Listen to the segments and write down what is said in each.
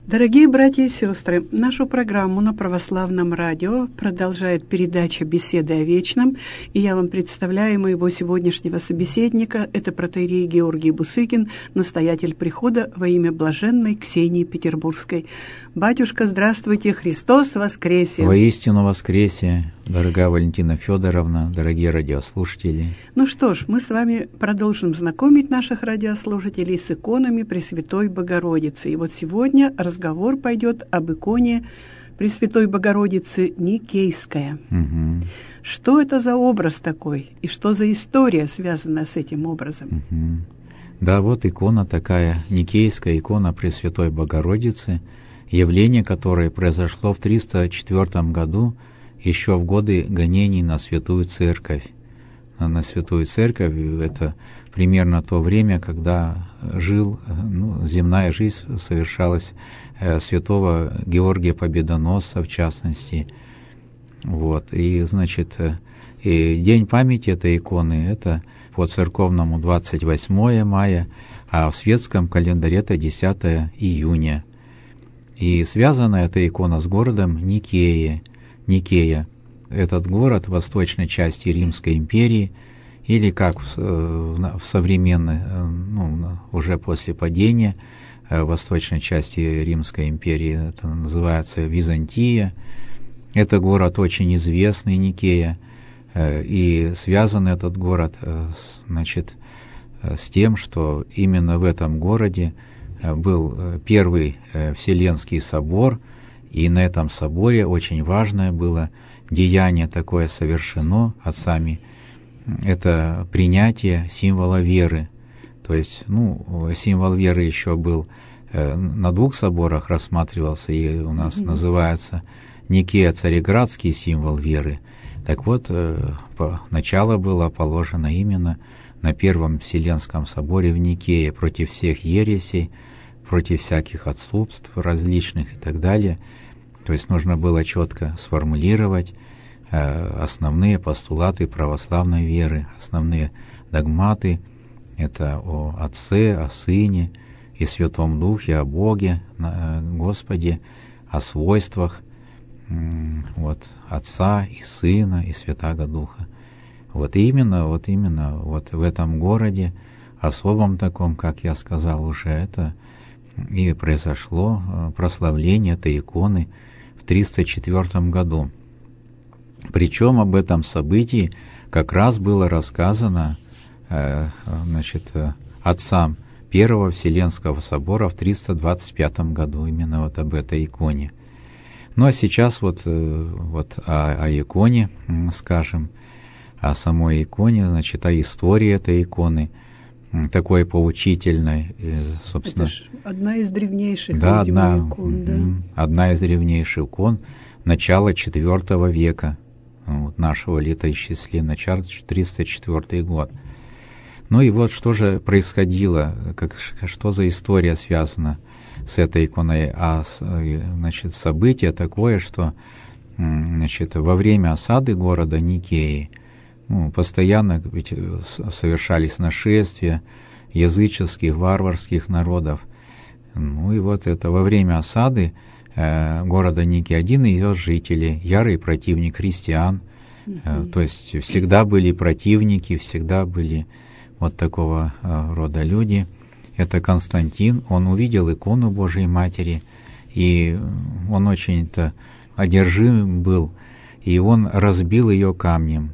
Дорогие братья и сестры, нашу программу на Православном радио продолжает передача «Беседы о вечном», и я вам представляю моего сегодняшнего собеседника. Это протоиерей Георгий Бусыкин, настоятель прихода во имя блаженной Ксении Петербургской. Батюшка, здравствуйте, Христос воскресе! Воистину воскресе, дорогая Валентина Федоровна, дорогие радиослушатели. Ну что ж, мы с вами продолжим знакомить наших радиослушателей с иконами Пресвятой Богородицы. И вот сегодня разговор пойдет об иконе Пресвятой Богородицы Никейская. Угу. Что это за образ такой? И что за история, связанная с этим образом? Угу. Да, вот икона такая, Никейская икона Пресвятой Богородицы, явление которое произошло в 304 году, еще в годы гонений на Святую Церковь. На Святую Церковь это примерно то время, когда земная жизнь совершалась святого Георгия Победоносца, в частности. Вот. И, значит, и день памяти этой иконы — это по церковному 28 мая, а в светском календаре это 10 июня. И связана эта икона с городом Никея. Этот город в восточной части Римской империи, или как в современной, уже после падения, в восточной части Римской империи, это называется Византия. Это город очень известный, Никея, и связан этот город, с тем, что именно в этом городе был первый Вселенский собор, и на этом соборе очень важное было деяние такое совершено отцами. Это принятие символа веры. То есть, символ веры еще был на двух соборах рассматривался, и у нас называется Никея Цареградский символ веры. Так вот, начало было положено именно на Первом Вселенском соборе в Никее против всех ересей, против всяких отступств различных и так далее. То есть нужно было четко сформулировать основные постулаты православной веры, основные догматы. Это о Отце, о Сыне и Святом Духе, о Боге, Господе, о свойствах Отца и Сына и Святаго Духа. Вот именно в этом городе, особом таком, как я сказал уже, это и произошло прославление этой иконы в 304 году. Причем об этом событии как раз было рассказано отцам Первого Вселенского собора в 325 году, именно вот об этой иконе. Ну а сейчас о иконе скажем, о самой иконе, о истории этой иконы, такой поучительной, собственно. Это ж одна из древнейших икон. Одна из древнейших икон начала IV века нашего летоисчисления, начало 304 год. Ну и вот что же происходило, что за история связана с этой иконой? Событие такое, что во время осады города Никеи постоянно ведь совершались нашествия языческих, варварских народов. Ну и вот это во время осады города Ники один из ее жителей, ярый противник христиан, то есть всегда были противники, всегда были вот такого рода люди. Это Константин, он увидел икону Божией Матери, и он очень-то одержим был, и он разбил ее камнем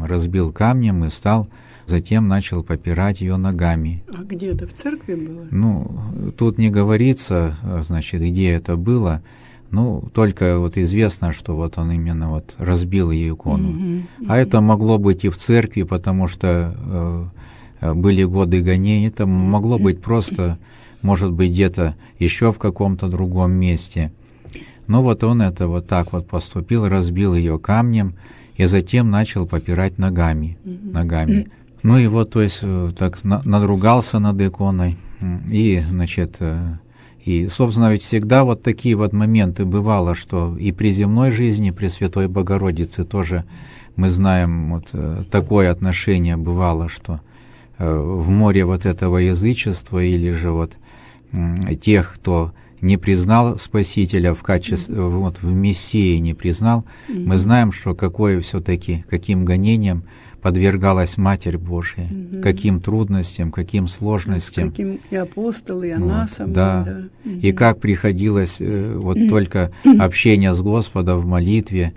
и затем начал попирать ее ногами. А где это, в церкви было? Тут не говорится, где это было, только известно, что он именно разбил ее икону. А это могло быть и в церкви, потому что были годы гонений, это могло быть просто, может быть, где-то еще в каком-то другом месте. Но он это так поступил, разбил ее камнем, и затем начал попирать ногами. Ну и так надругался над иконой, и, собственно, ведь всегда такие моменты бывало, что и при земной жизни Пресвятой Богородицы тоже мы знаем, такое отношение бывало, что в море этого язычества или же тех, кто не признал Спасителя в качестве, вот в Мессии не признал, мы знаем, что каким гонениям подвергалась Матерь Божия, каким трудностям, каким сложностям. Каким и апостолы, и она сама. Да. И как приходилось только общение с Господом в молитве,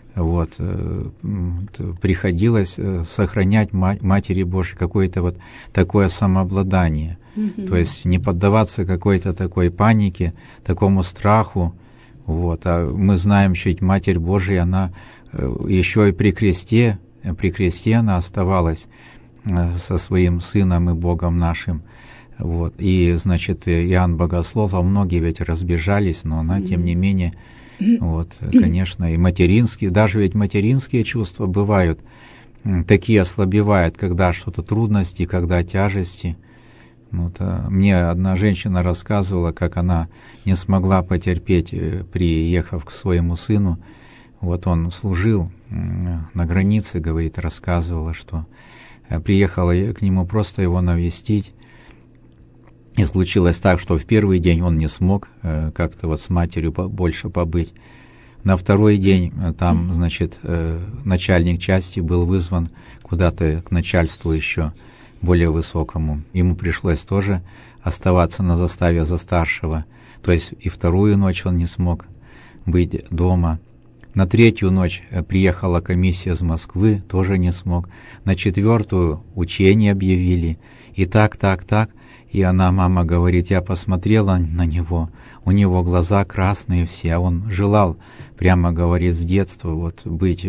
приходилось сохранять Матери Божией какое-то такое самообладание. То есть не поддаваться какой-то такой панике, такому страху. А мы знаем, что ведь Матерь Божия, она еще и при кресте она оставалась со своим Сыном и Богом нашим. И, значит, Иоанн Богослов, многие ведь разбежались, но она, тем не менее, конечно, и материнские, даже ведь материнские чувства бывают, такие ослабевают, когда что-то трудности, когда тяжести. Мне одна женщина рассказывала, как она не смогла потерпеть, приехав к своему сыну. Он служил на границе, говорит, рассказывала, что приехала к нему просто его навестить. И случилось так, что в первый день он не смог как-то с матерью больше побыть. На второй день там, значит, начальник части был вызван куда-то к начальству еще более высокому. Ему пришлось тоже оставаться на заставе за старшего. То есть и вторую ночь он не смог быть дома. На третью ночь приехала комиссия из Москвы, тоже не смог. На четвертую учение объявили. И так. И мама говорит, я посмотрела на него, у него глаза красные все, а он желал, прямо говорит, с детства быть,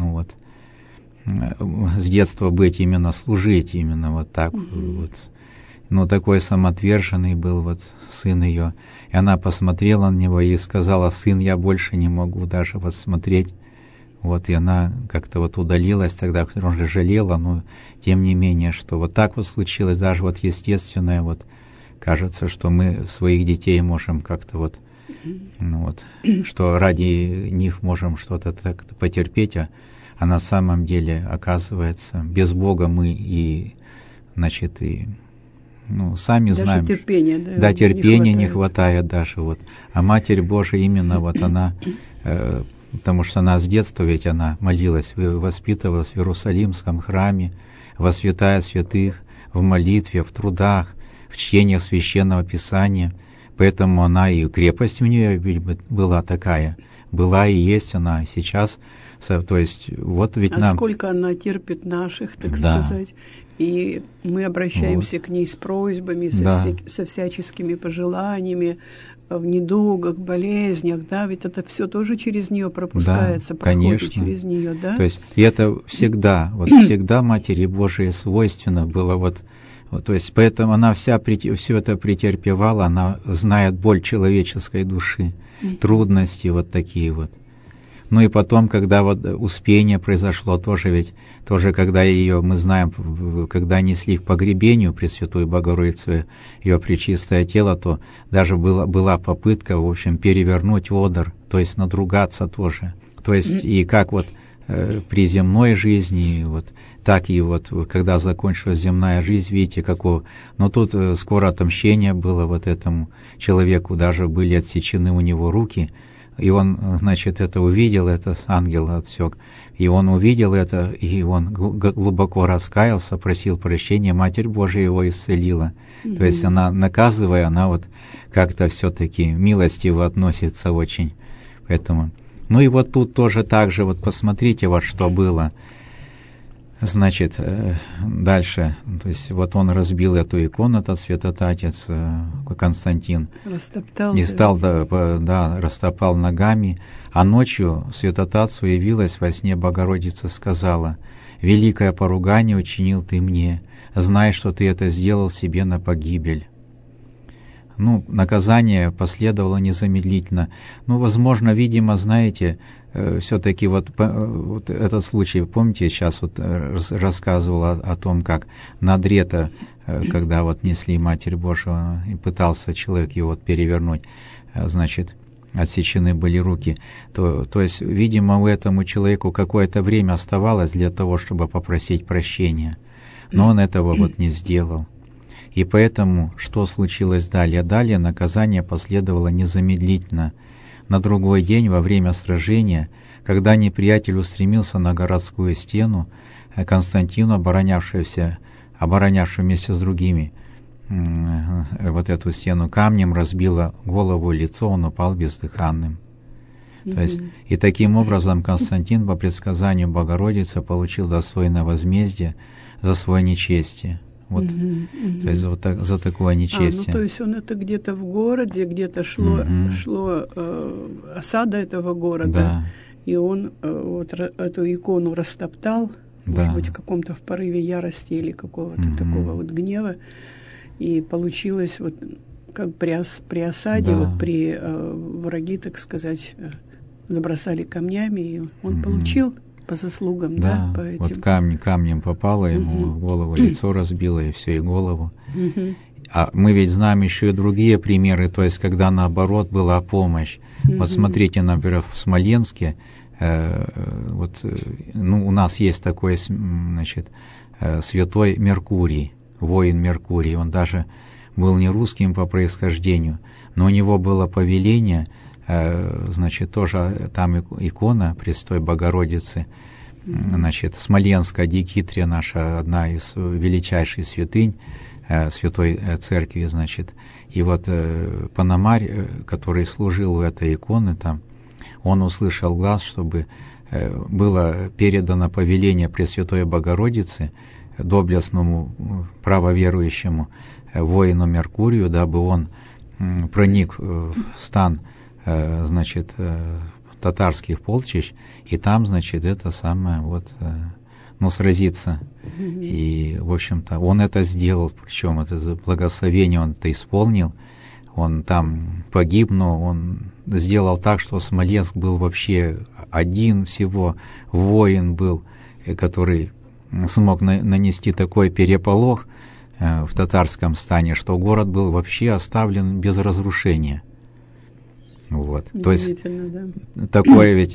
с детства быть именно, служить именно так. Такой самоотверженный был сын ее. И она посмотрела на него и сказала, сын, я больше не могу даже смотреть. И она как-то удалилась тогда, он же жалела, но тем не менее, что так случилось, даже естественное, кажется, что мы своих детей можем как-то что ради них можем что-то так потерпеть, а на самом деле, оказывается, без Бога мы сами даже знаем. Терпения, терпения не хватает даже. А Матерь Божия именно она, потому что она с детства ведь она молилась, воспитывалась в Иерусалимском храме, во святая святых, в молитве, в трудах, в чтениях Священного Писания. Поэтому она и крепость у нее была такая, была и есть она сейчас. То есть ведь нам... сколько она терпит наших, так сказать, и мы обращаемся к ней с просьбами, со всяческими пожеланиями, в недугах, болезнях, ведь это все тоже через нее пропускается, проходит через нее, То есть и это всегда, всегда Матери Божией свойственно было, то есть поэтому она все это претерпевала, она знает боль человеческой души, трудности такие . И потом, когда успение произошло, тоже когда ее, мы знаем, когда несли к погребению Пресвятой Богородицы, ее пречистое тело, то даже была попытка, в общем, перевернуть одр, то есть надругаться тоже. То есть и как при земной жизни, так и когда закончилась земная жизнь, видите, но тут скоро отомщение было этому человеку, даже были отсечены у него руки. И он, значит, это увидел, это ангел отсек. И он увидел это, и он глубоко раскаялся, просил прощения, Матерь Божия его исцелила. То есть она, наказывая, она как-то все-таки милостиво относится очень. Поэтому. И тут тоже так же, посмотрите, что было. Значит, дальше, то есть он разбил эту икону, этот святотатец Константин. Растоптал. И стал, растопал ногами. А ночью святотатцу явилась во сне Богородица, сказала, «Великое поругание учинил ты мне, знай, что ты это сделал себе на погибель». Наказание последовало незамедлительно. Возможно, видимо, знаете, все-таки этот случай, помните, сейчас рассказывала о том, как Надрета, когда несли Матерь Божию, и пытался человек его перевернуть, значит, отсечены были руки, то есть, видимо, этому человеку какое-то время оставалось для того, чтобы попросить прощения, но он этого не сделал. И поэтому, что случилось далее? Далее наказание последовало незамедлительно. На другой день, во время сражения, когда неприятель устремился на городскую стену, Константин, оборонявший вместе с другими вот эту стену камнем, разбило голову и лицо, он упал бездыханным. То есть, и таким образом Константин по предсказанию Богородицы получил достойное возмездие за свое нечестие. Вот, то есть вот так, за такое нечестие. То есть он это где-то в городе, где-то шло осада этого города, да. И он вот эту икону растоптал, может быть, в каком-то в порыве ярости или какого-то такого вот гнева, и получилось вот как при осаде, вот при враги, так сказать, забросали камнями, и он получил по заслугам, по этим. Вот камнем попало ему в голову, лицо разбило, и все, и голову. А мы ведь знаем еще и другие примеры, то есть когда наоборот была помощь. Вот смотрите, например, в Смоленске, у нас есть такой, значит, святой Меркурий, воин Меркурий. Он даже был не русским по происхождению, но у него было повеление, значит, тоже там икона Престой Богородицы, значит, Смоленская Дикитрия, наша одна из величайших святынь Святой Церкви, значит. И вот Пономарь, который служил у этой иконы там, он услышал глас, чтобы было передано повеление Пресвятой Богородицы доблестному правоверующему воину Меркурию, дабы он проник в стан, значит, татарских полчищ, и там, значит, это самое вот, сразиться. И, в общем-то, он это сделал, причем это благословение он это исполнил, он там погиб, но он сделал так, что Смоленск был вообще один всего, воин был, который смог нанести такой переполох в татарском стане, что город был вообще оставлен без разрушения. Вот. То есть такое ведь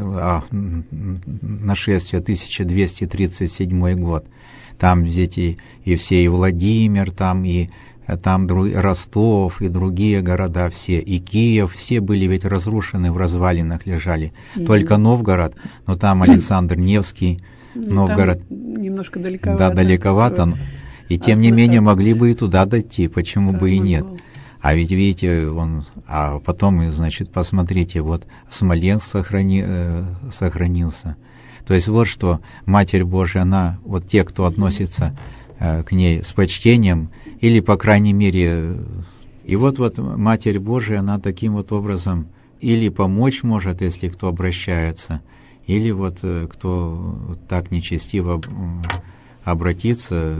нашествие 1237 год. Там дети и все, и Владимир, там Ростов, и другие города все, и Киев, все были ведь разрушены, в развалинах лежали. Только Новгород, но там Александр Невский, Новгород. Там немножко далековато. Да, далековато. И тем не менее могли бы и туда дойти, почему бы и нет. А ведь видите, а потом, значит, посмотрите, вот Смоленск сохранился. То есть вот что Матерь Божия, она, вот те, кто относится к ней с почтением, или, по крайней мере, и вот Матерь Божия, она таким вот образом или помочь может, если кто обращается, или вот кто так нечестиво обратится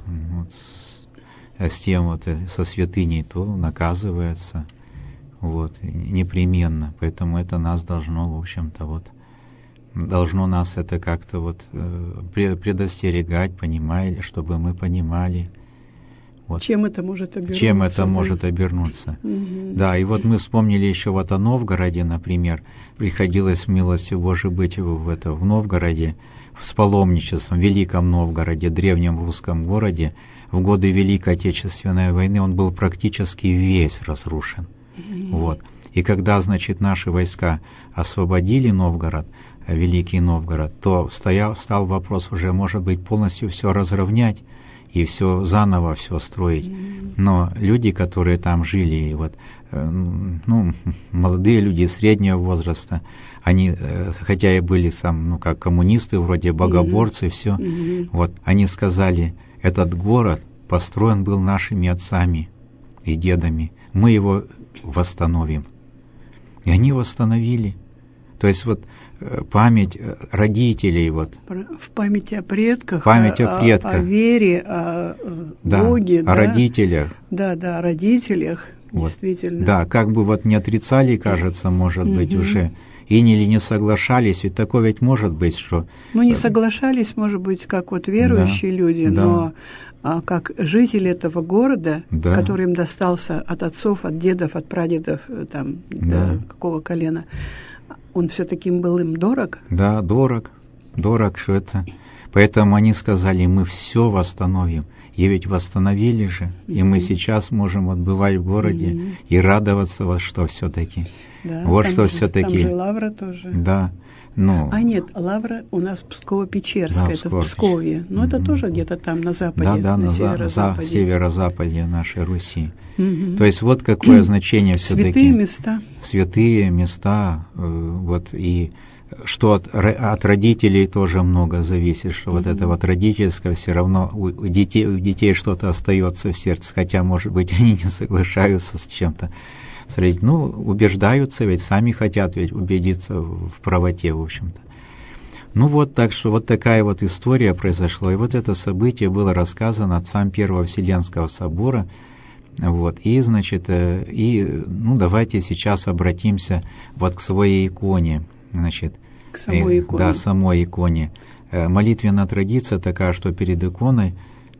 с тем вот, со святыней, то наказывается вот, непременно. Поэтому это нас должно, в общем-то, должно нас это как-то вот предостерегать, чтобы мы понимали. Вот. Чем это может обернуться? Чем это может обернуться. Да, и вот мы вспомнили еще вот о Новгороде, например. Приходилось милостью Божией быть в Новгороде, с паломничеством, в Великом Новгороде, древнем русском городе. В годы Великой Отечественной войны он был практически весь разрушен. Вот. И когда, значит, наши войска освободили Новгород, Великий Новгород, то стал вопрос уже, может быть, полностью все разровнять и все заново все строить. Но люди, которые там жили, молодые люди среднего возраста, они, хотя и были как коммунисты, вроде богоборцы, все, вот, они сказали: этот город построен был нашими отцами и дедами, мы его восстановим. И они восстановили. То есть вот память родителей. Вот. В памяти о предках, о вере, о Боге. О родителях. Да, о родителях, вот. Действительно. Да, как бы вот не отрицали, кажется, может быть, уже, или не соглашались, ведь такое ведь может быть, что... не соглашались, может быть, как вот верующие люди, но как жители этого города, который им достался от отцов, от дедов, от прадедов, там, до какого колена, он все-таки был им дорог? Да, дорог, что это... Поэтому они сказали, мы все восстановим. И ведь восстановили же, и мы сейчас можем отбывать в городе и радоваться, вот что все-таки. Да, вот там что же, все-таки. Там же Лавра тоже. Да. Ну, нет, Лавра у нас Псково-Печерская, да, это в Пскове. Но это тоже где-то там на западе, да, на северо-западе. северо-западе нашей Руси. То есть вот какое значение все-таки. Святые места. Святые места, вот, и что от родителей тоже много зависит, что вот это вот родительское все равно у детей что-то остается в сердце, хотя, может быть, они не соглашаются с чем-то. Ну, убеждаются, ведь сами хотят ведь убедиться в правоте, в общем-то. Ну вот, так что вот такая вот история произошла, и вот это событие было рассказано отцам Первого Вселенского собора. Вот, и, значит, давайте сейчас обратимся вот к своей иконе, значит. К самой иконе. Да, самой иконе. Молитвенная традиция такая, что перед иконой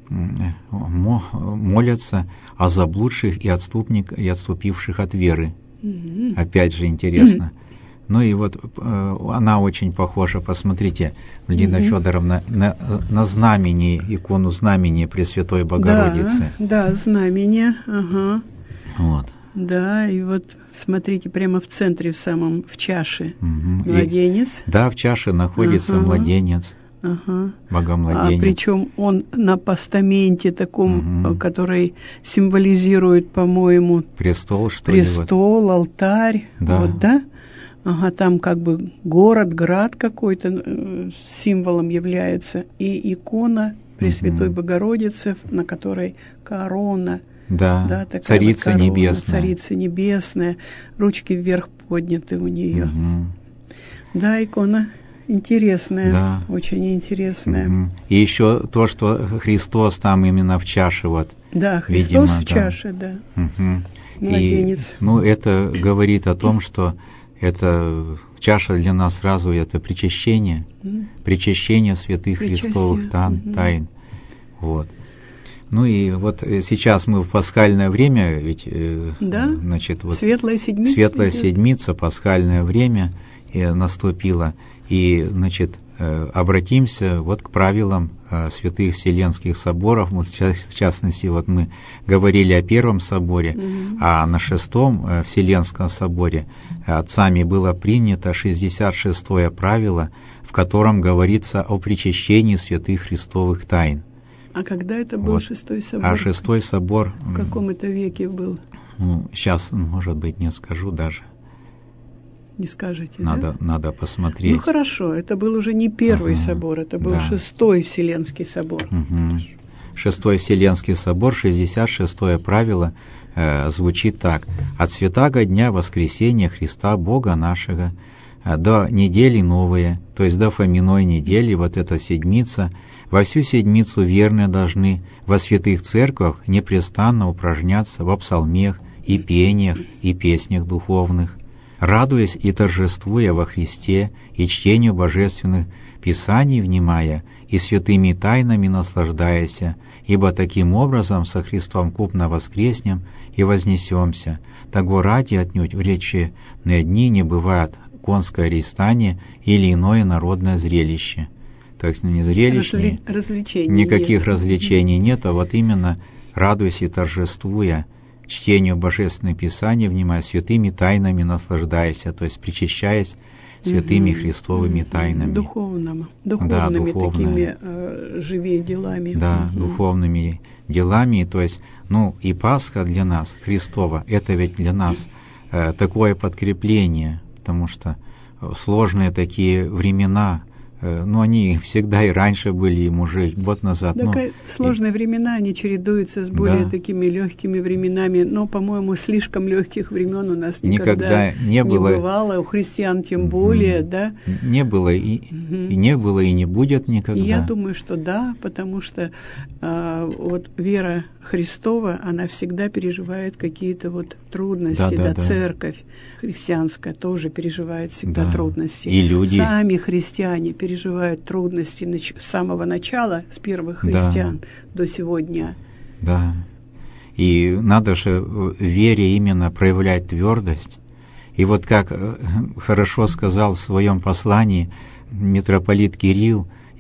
молятся о заблудших и отступивших от веры. Опять же интересно. Ну и вот она очень похожа, посмотрите, Лидия Федоровна, на знамени, икону знамени Пресвятой Богородицы. Да, знамение, ага. Вот. Да, и вот смотрите, прямо в центре, в чаше младенец. Да, в чаше находится младенец. Богомладенец. Причем он на постаменте таком, который символизирует, по-моему, престол, что ли? Престол, алтарь. Да. Вот, да? Ага, там как бы град какой-то символом является. И икона Пресвятой Богородицы, на которой корона. Да, Царица вот корона, Небесная. Царица Небесная. Ручки вверх подняты у нее. Да, икона интересная, да. Очень интересная. И еще то, что Христос там именно в чаше, вот. Да, Христос видимо, в чаше, да. Младенец. И, это говорит о том, что это чаша для нас сразу это причащение, причащение святых Христовых тайн. Вот. Ну и вот сейчас мы в пасхальное время, ведь, значит, вот Светлая Седмица. Светлая Седмица, пасхальное время наступило. И, значит, обратимся вот к правилам святых Вселенских соборов. Вот, в частности, вот мы говорили о Первом соборе, а на Шестом Вселенском соборе отцами было принято 66-е правило, в котором говорится о причащении святых Христовых тайн. А когда это был Шестой собор? А Шестой собор... В каком это веке был? Сейчас, может быть, не скажу даже. Не скажете, надо посмотреть. Ну хорошо, это был уже не Первый собор, это был Шестой Вселенский собор. Шестой Вселенский собор, 66-е правило звучит так. «От святаго дня воскресения Христа Бога нашего до недели новые, то есть до Фоминой недели, вот эта седмица, во всю седмицу верные должны во святых церквах непрестанно упражняться во псалмех и пениях и песнях духовных, радуясь и торжествуя во Христе и чтению божественных писаний внимая и святыми тайнами наслаждаясь, ибо таким образом со Христом купно воскреснем и вознесемся. Того ради отнюдь в речи на дни не бывает конское рестание или иное народное зрелище». То есть не зрелищные, никаких развлечений нет, а вот именно радуясь и торжествуя, чтению Божественных Писаний, внимая святыми тайнами наслаждаясь, то есть причащаясь святыми Христовыми тайнами. Духовными такими живее делами. Да, духовными делами, то есть, и Пасха для нас, Христова, это ведь для нас такое подкрепление, потому что сложные такие времена, они всегда и раньше были, и уже год назад. Сложные времена, они чередуются с более такими легкими временами, но, по-моему, слишком легких времен у нас никогда не бывало, у христиан тем более, да? Не было и не было, и не будет никогда. И я думаю, что да, потому что вот вера Христова, она всегда переживает какие-то вот трудности, церковь христианская тоже переживает всегда трудности. И люди. Сами христиане переживают трудности с самого начала, с первых христиан до сегодня. Да. И надо же в вере именно проявлять твердость. И вот как хорошо сказал в своем послании митрополит Кирилл,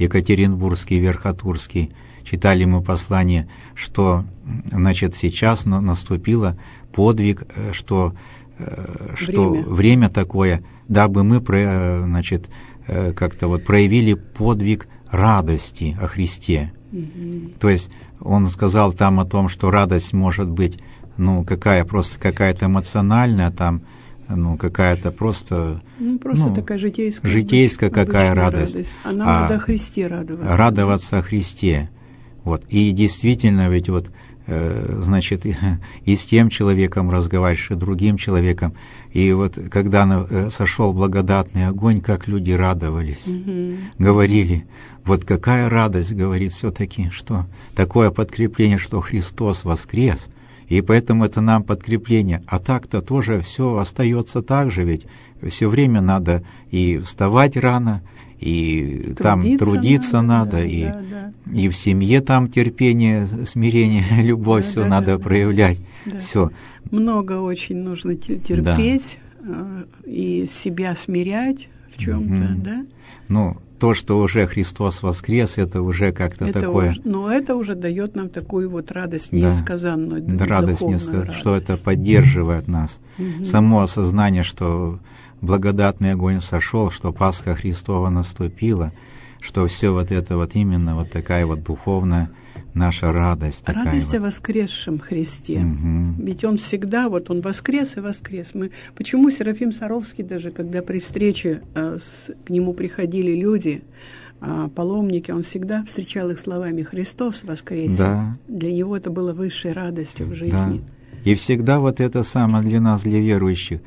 Екатеринбургский, Верхотурский, читали мы послание, что, значит, сейчас наступило подвиг, что время такое, дабы мы, значит, как-то вот проявили подвиг радости о Христе. То есть он сказал там о том, что радость может быть, просто какая-то эмоциональная, там, какая-то просто... такая житейская. Житейская какая радость. А нам надо о Христе радоваться. Радоваться о Христе. Вот. И действительно, ведь вот, значит, и с тем человеком разговариваешь, и другим человеком. И вот когда сошел благодатный огонь, как люди радовались, говорили, вот какая радость, говорит, все-таки, что такое подкрепление, что Христос воскрес, и поэтому это нам подкрепление. А так-то тоже все остается так же, ведь все время надо и вставать рано, и трудиться надо, и в семье там терпение, смирение, любовь, все надо проявлять. Все. Много очень нужно терпеть и себя смирять в чем-то, да? То, что уже Христос воскрес, это уже как-то такое... Но это уже дает нам такую вот радость несказанную, радость несказанную, что это поддерживает нас. Само осознание, что благодатный огонь сошел, что Пасха Христова наступила, что все вот это вот именно вот такая вот духовная наша радость. Радость о воскресшем Христе. Ведь Он всегда, Он воскрес и воскрес. Почему Серафим Саровский, даже когда при встрече к нему приходили люди, паломники, он всегда встречал их словами «Христос воскресе». Да. Для него это было высшей радостью в жизни. Да. И всегда вот это самое для нас, для верующих.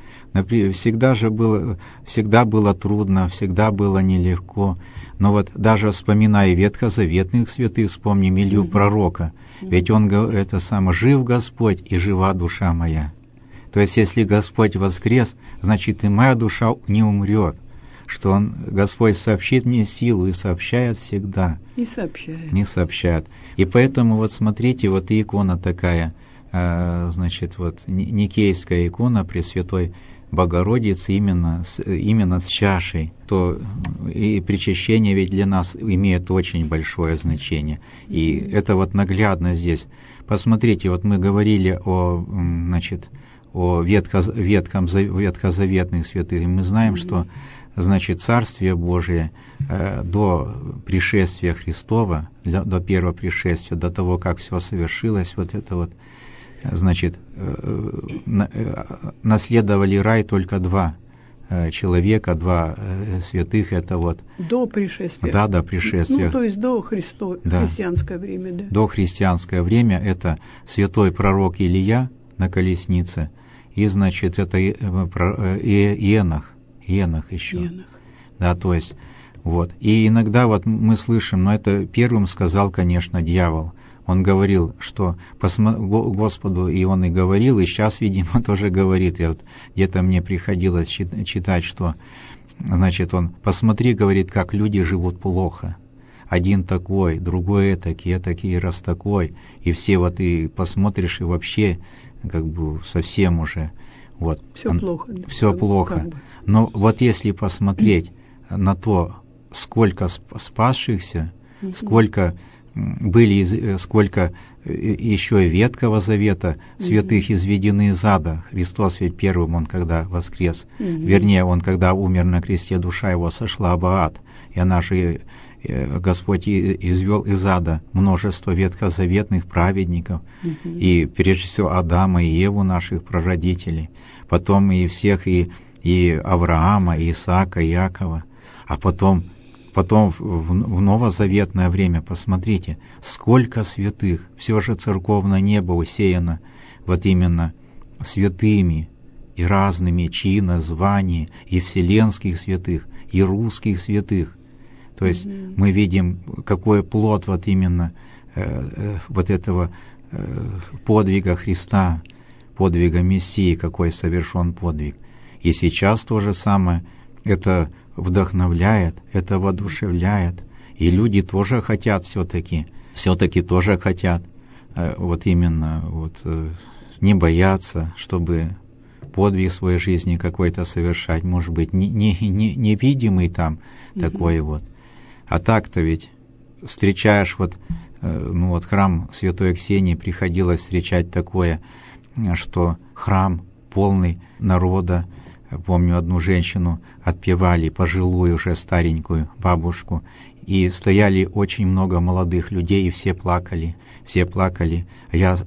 Всегда было трудно, всегда было нелегко. Но вот даже вспоминая ветхозаветных святых, вспомним Илью пророка, ведь он это самое «жив Господь и жива душа моя». То есть если Господь воскрес, значит и моя душа не умрет, что Господь сообщит мне силу и сообщает всегда. И сообщает. Не сообщает. И поэтому вот смотрите, вот и икона такая, значит, вот Никейская икона Пресвятой Богородицы именно с чашей, то и причащение ведь для нас имеет очень большое значение. И это вот наглядно здесь. Посмотрите, вот мы говорили о ветхозаветных святых, и мы знаем, что, значит, Царствие Божие до пришествия Христова, до первого пришествия, до того, как все совершилось, вот это вот, значит, наследовали рай только два человека, два святых, это вот... До пришествия. Да, до пришествия. То есть до христианское время, да. До христианское время это святой пророк Илия на колеснице, и, значит, это Енох еще. Енох. Да, то есть, вот. И иногда вот мы слышим, но это первым сказал, конечно, дьявол. Он говорил, что Господу, и он и говорил, и сейчас, видимо, тоже говорит. И вот где-то мне приходилось читать, что, значит, он, посмотри, говорит, как люди живут плохо. Один такой, другой этакий, раз такой. И все вот и посмотришь, и вообще как бы совсем уже. Вот. Все плохо. Все плохо. Как бы. Но вот если посмотреть на то, сколько спасшихся, сколько еще Ветхого Завета святых изведены из ада. Христос ведь первым, Он когда воскрес, вернее, Он когда умер на кресте, душа Его сошла в ад, и она же, Господь извел из ада множество ветхозаветных праведников, и прежде всего Адама и Еву, наших прародителей, потом и всех, и Авраама, и Исаака, и Иакова, а потом в новозаветное время, посмотрите, сколько святых, все же церковное небо усеяно вот именно святыми и разными чина, званий, и вселенских святых, и русских святых. То есть мы видим, какой плод вот именно вот этого подвига Христа, подвига Мессии, какой совершен подвиг. И сейчас то же самое, это вдохновляет, это воодушевляет. И люди тоже хотят все-таки тоже хотят вот именно не бояться, чтобы подвиг в своей жизни какой-то совершать, может быть, невидимый там такой вот. А так-то ведь встречаешь храм Святой Ксении, приходилось встречать такое, что храм полный народа. Помню, одну женщину отпевали, пожилую уже старенькую бабушку, и стояли очень много молодых людей, и все плакали. Я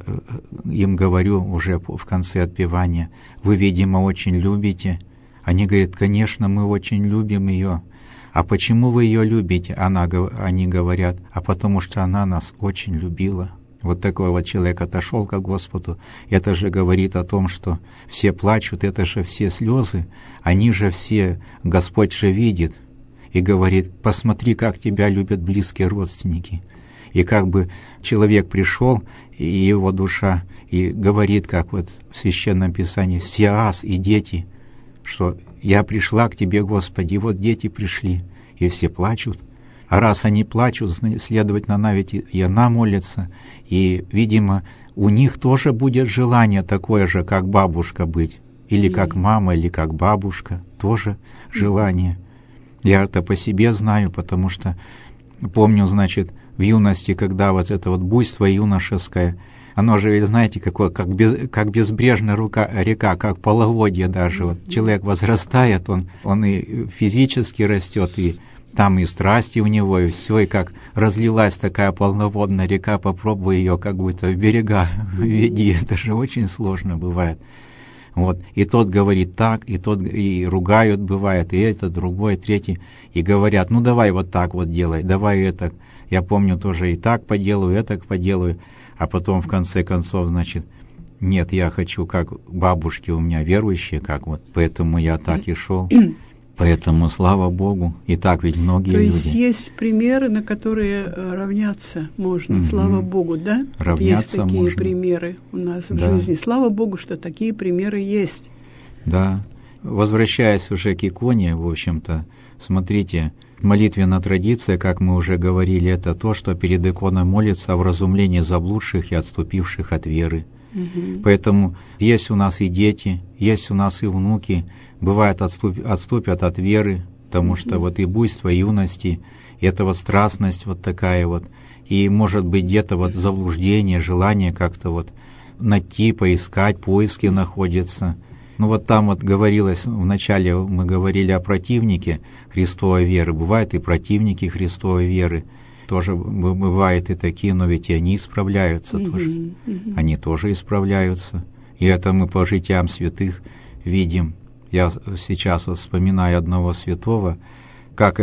им говорю уже в конце отпевания: вы, видимо, очень любите. Они говорят: конечно, мы очень любим ее. А почему вы ее любите? Они говорят: а потому что она нас очень любила. Вот такой вот человек отошел к Господу. Это же говорит о том, что все плачут, это же все слезы, они же все, Господь же видит и говорит: посмотри, как тебя любят близкие родственники. И как бы человек пришел, и его душа, и говорит, как вот в Священном Писании: «Сиас и дети», что «я пришла к тебе, Господи», и вот дети пришли, и все плачут. А раз они плачут, следовательно, она ведь и она молится, и, видимо, у них тоже будет желание такое же, как бабушка быть, или как мама, или как бабушка, тоже желание. Я это по себе знаю, потому что помню, значит, в юности, когда вот это вот буйство юношеское, оно же, ведь, знаете, какое, как безбрежная река, как половодье даже. Вот человек возрастает, он и физически растет, и там и страсти у него, и все, и как разлилась такая полноводная река, попробуй ее как будто в берега веди, это же очень сложно бывает. Вот. И тот говорит так, и тот и ругают бывает, и это, другой, третий, и говорят: ну давай вот так вот делай, давай это. Я помню, тоже и так поделаю, и так поделаю, а потом в конце концов, значит, нет, я хочу, как бабушки у меня верующие, как вот, поэтому я так и шел. Поэтому, слава Богу, и так ведь многие люди. То есть есть примеры, на которые равняться можно, слава Богу, да? Равняться есть такие можно. Примеры у нас в жизни. Слава Богу, что такие примеры есть. Да. Возвращаясь уже к иконе, в общем-то, смотрите, молитвенная традиция, как мы уже говорили, это то, что перед иконой молится о вразумлении заблудших и отступивших от веры. Поэтому есть у нас и дети, есть у нас и внуки, бывает отступят от веры, потому что вот и буйство юности, и это вот страстность вот такая вот, и может быть где-то вот заблуждение, желание как-то вот найти, поискать, поиски находятся. Ну вот там вот говорилось, вначале мы говорили о противнике Христовой веры, бывают и противники Христовой веры, тоже бывают и такие, но ведь и они исправляются тоже. Они тоже исправляются. И это мы по житиям святых видим. Я сейчас вот вспоминаю одного святого, как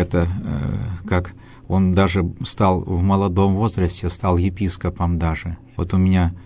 он даже стал в молодом возрасте, стал епископом даже. Вот у меня,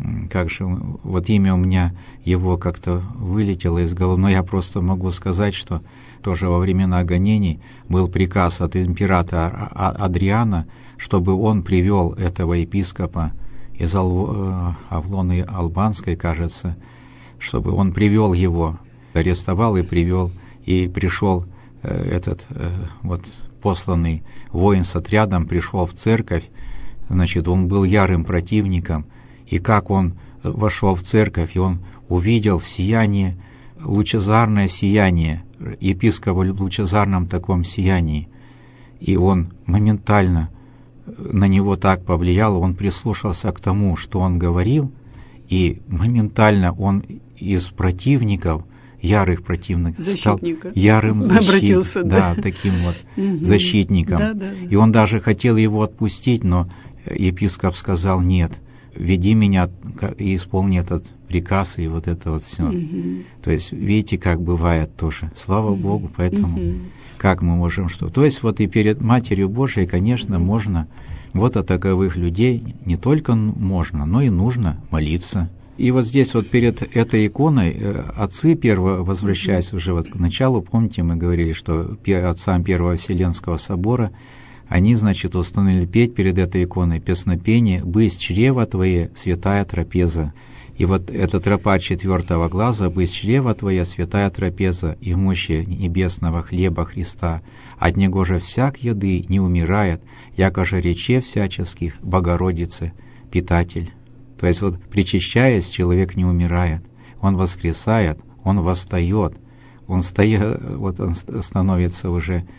вот имя у меня его как-то вылетело из головы, но я просто могу сказать, что тоже во времена гонений был приказ от императора Адриана, чтобы он привел этого епископа из Авлоны Албанской, кажется, чтобы он привел его, арестовал и привел, и пришел этот вот посланный воин с отрядом, пришел в церковь, значит, он был ярым противником, и как он вошел в церковь, и он увидел в сиянии, лучезарное сияние, епископа в лучезарном таком сиянии, и он моментально на него так повлияло, он прислушался к тому, что он говорил, и моментально он из противников, ярых противников, стал ярым защитником, таким вот защитником. И он даже хотел его отпустить, но епископ сказал: нет, веди меня и исполни этот приказ, и вот это вот все. То есть, видите, как бывает тоже. Слава Богу, поэтому как мы можем что? То есть, вот и перед Матерью Божией, конечно, можно вот о таковых людей не только можно, но и нужно молиться. И вот здесь вот перед этой иконой отцы первого, возвращаясь уже вот к началу, помните, мы говорили, что отцам Первого Вселенского собора, они, значит, установили петь перед этой иконой песнопение «Бысть чрева твое, святая трапеза». И вот эта тропа 4 глаза «Бысть чрева твоя, святая трапеза, и мощи небесного хлеба Христа, от него же всяк еды не умирает, яко же рече всяческих Богородицы, питатель». То есть вот причащаясь, человек не умирает, он воскресает, он восстает, он становится уже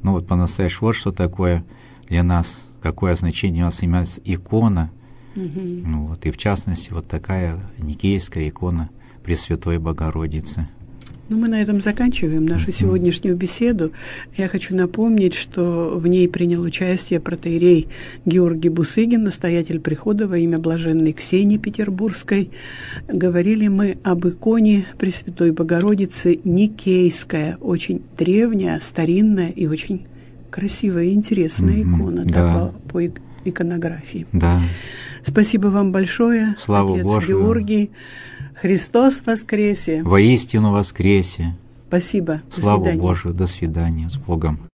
Ну вот по-настоящему, вот что такое для нас, какое значение у нас имеет икона. Ну, вот, и в частности, вот такая никейская икона Пресвятой Богородицы. Ну, мы на этом заканчиваем нашу сегодняшнюю беседу. Я хочу напомнить, что в ней принял участие протоиерей Георгий Бусыгин, настоятель прихода во имя блаженной Ксении Петербургской. Говорили мы об иконе Пресвятой Богородицы никейская, очень древняя, старинная и очень красивая и интересная икона, да, по иконографии. Да. Спасибо вам большое, Слава отец Божию. Георгий. Христос воскресе! Воистину воскресе! Спасибо. Славу Божию. До свидания. С Богом.